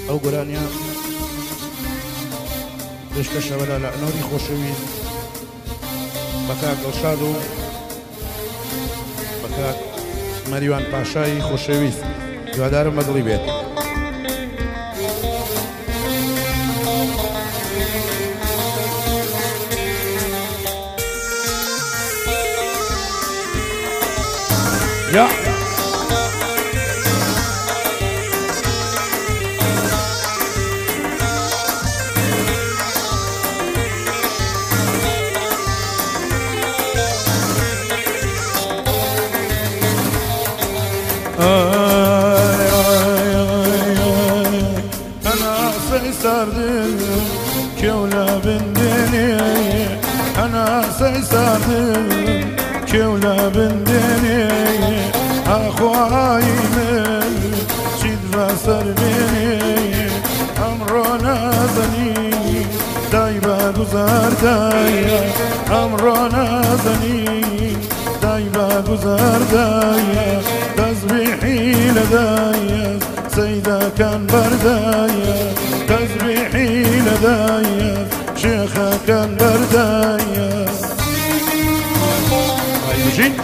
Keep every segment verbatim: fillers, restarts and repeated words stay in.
ئەو گۆرانیان پێشکە شەوەلا لە ئەنۆری خۆشەویست بە کاک دڵشاد و بە کاک مەریوان پاشایی خۆشەویست هیوادارم بەدڵی بێت. یا كولا بندني أنا سيسردم كولا بندني أخواي من شد بسر بني أمرنا زني دايبا گذار دايا أمرنا زني دايبا گذار دايا تسبيحي لدايا سيدا كان بردايا تسبيحي لدايا شيخا كان بردايا. هاي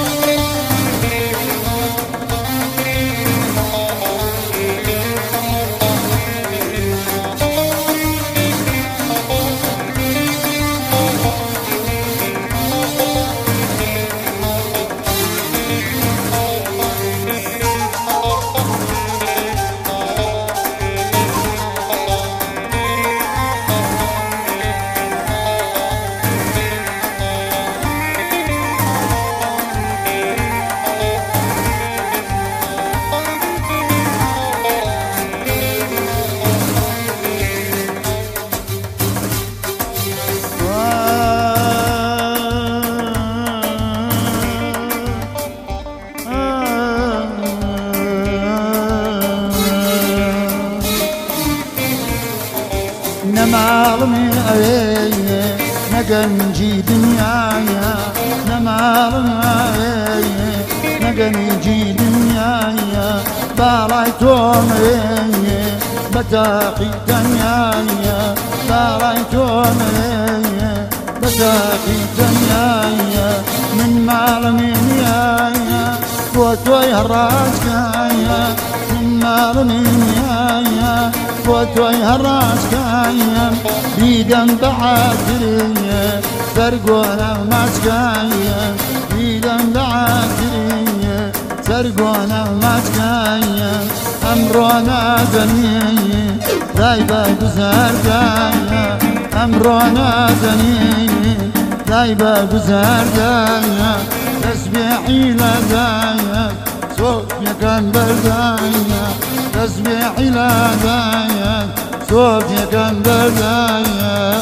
نمالمي أيه نجنجي دنيايا نمالمي أيه نجنجي دنيايا بالايتوم أيه بتاقي دنيايا بالايتوم أيه بتاقي دنيايا من مالمي نيايا وتوي الراجايا من مالمي نيايا وتوي هالراسكايا بيدم بعاترية سرقونا وماسكايا بيدم بعاترية سرقونا وماسكايا أمرونا زنية دايبا گزار دايا أمرونا زنية دايبا گزار دايا تسبيحي لدايا صوفيا كان بردايا تسبيحي لدايا صوفيا كان بردايا.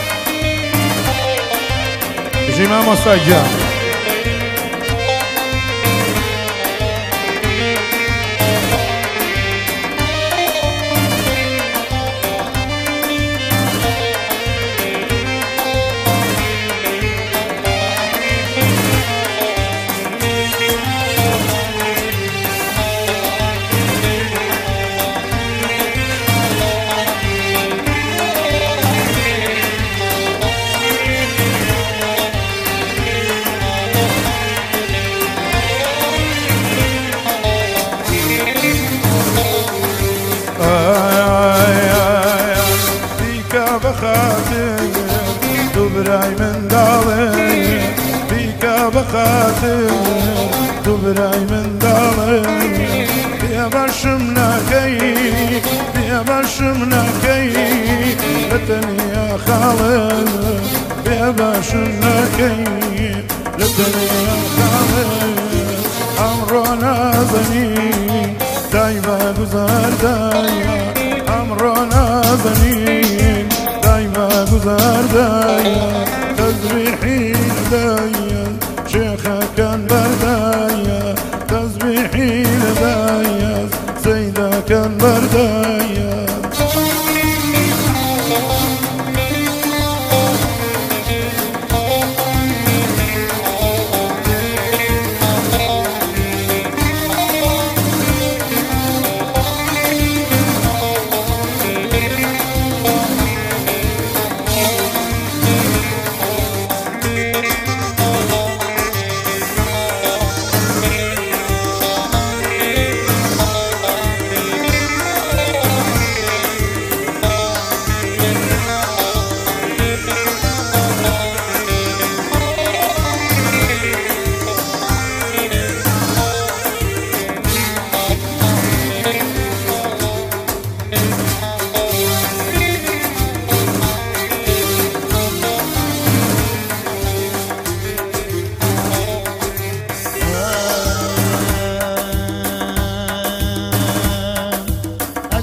جيما مصاجا بخاطر دبراي من دالي بيك بخاطر دبراي من دالي يا باشمنا كي يا باشمنا كي لتني يا خالد يا باشمنا كي لتني يا خالد أمرنا زني دايما گزار دايا أمرنا زني دايما گزار دايا تسبيحي لدايا شيخا كان بردايا تسبيحي لدايا سيدا كان بردايا.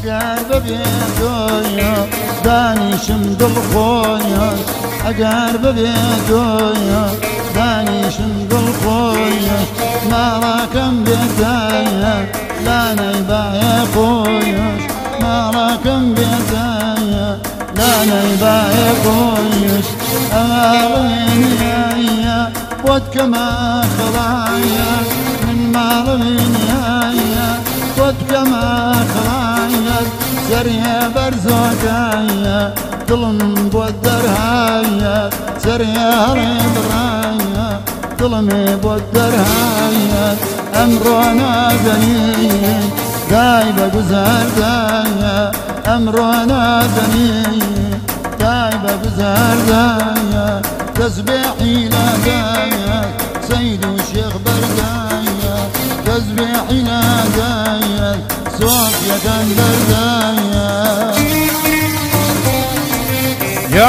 ئەگەر بەبێ تۆیە دانیشم دڵخۆیە ئەگەر بەبێ تۆیە دانیشم دڵخۆیە ماڵەکەم بێتایە لانەی باە خۆیش ماڵەکەم بێتایە لانەی باە خۆیش ئەماڵێنیایە بۆت کەمە خڵایە من ماڵێنیایە بۆت کەمە خڵایە سەریە بەرزۆکایە دڵم بۆت دەرهایە سەریە هەڵێ بڕایە دڵمێ بۆت دەرهایە ئەمڕۆ نازەنی دای بە گوزاردایە ئەمڕۆ نازەنی دای بە گوزاردایە تەسبیحی لادایە سەید و شێخ بەردایە تەسبیحی لادایە سۆفیەکان بەردایە یا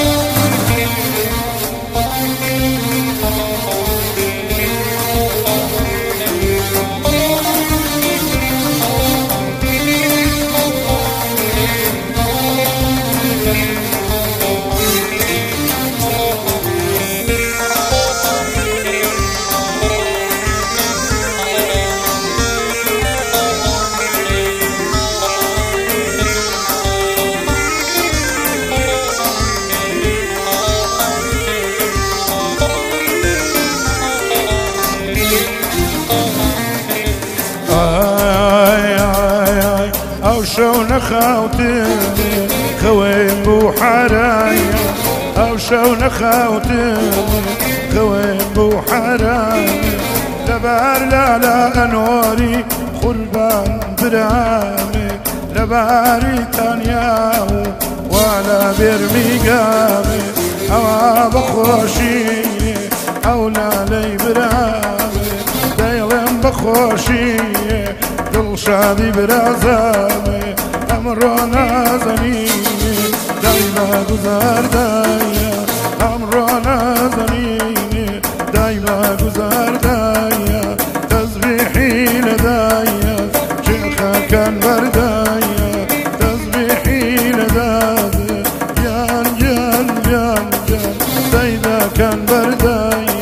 شو نخاوتني خوين بو حرايا او شو نخاوتني خوين بو حرايا لبار لا لا انوري قربان برامي لباري تانياو ولا برميقامي او بخوشي او لا لي برامي دايلم بخوشي دل شادي برازامي أمرو نازني دايما گزار دايا أمرو نازني دايما گزار دايا تسبيحي لدايا شيخا كان بردايا تسبيحي لدايا جان جان جان جان سيدا كان بردايا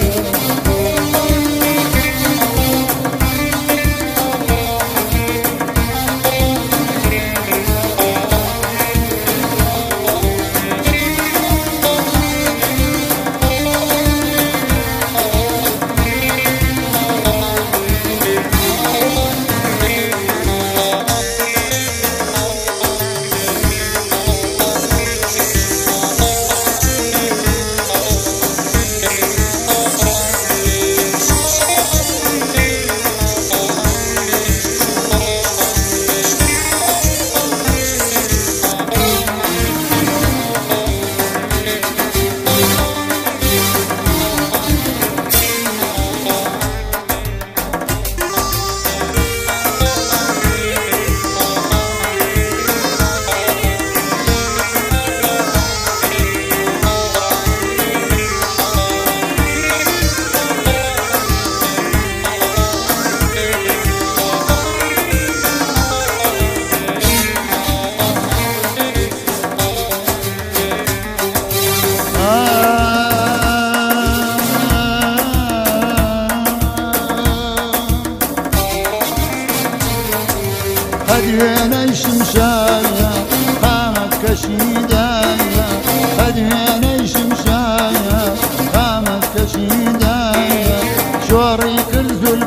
هدينا شمشايا قامت كشيدايا هدينا شمشايا قامت كشيدايا شوري كل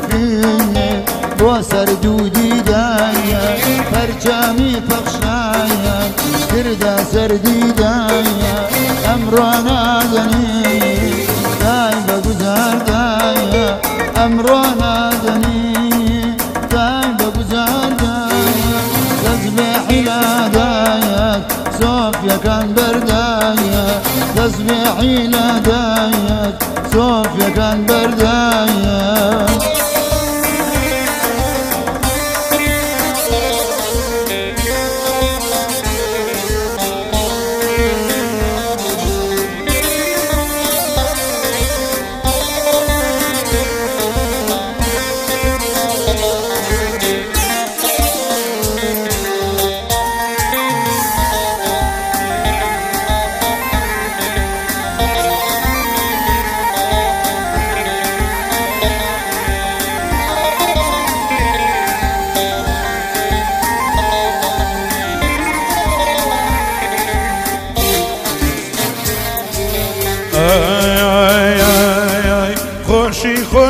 زلفية بوسر دودي دايا فرجامي فخشايا كردا سردي دايا أمرنا دني داي بگزار دايا أمرنا دني داي بگزار دايا تسبيحي لدايا صوفيا كان بردايا تسبيحي لدايا صوفيا كان بردايا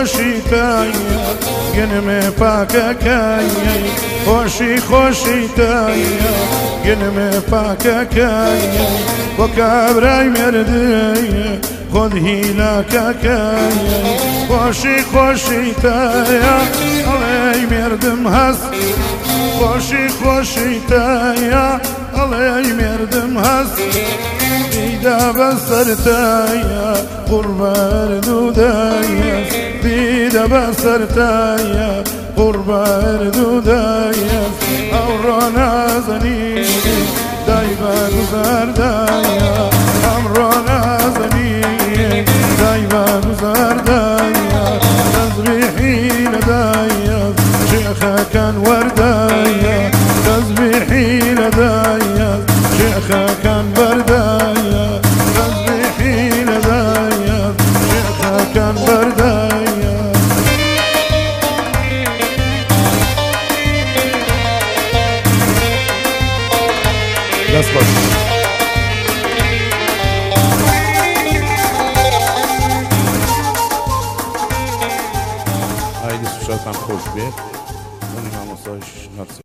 خۆشی تایە گنمێ پاکەکەیە خۆشی خۆشی تایە گنمێ پاکەکەیە بۆ کابرای مێردەیە خۆت هیلاکەکەیە خۆشی خۆشی تایە ئەڵێ مێردم هەست خۆشی خۆشی تایە ئەڵێ مێردم هەست دیدا بەسەرتایە قوربان دوودایە دیدا بەسەرتایە قوربان دوودایە ئەوڕۆ نازەنینی دای بە گوزاردایە ئەمڕۆ نازەنینی دای بە گوزاردایە تەزبیحی لەدایە شێخەکان وەردایە تەزبیحی لەدایە شێخەکان بەردایە تەزبیحی لەدایە شێخەکان بەردایە دەست باش ئایدی سوشاتان خۆش بێت من مامۆستاش نەرسی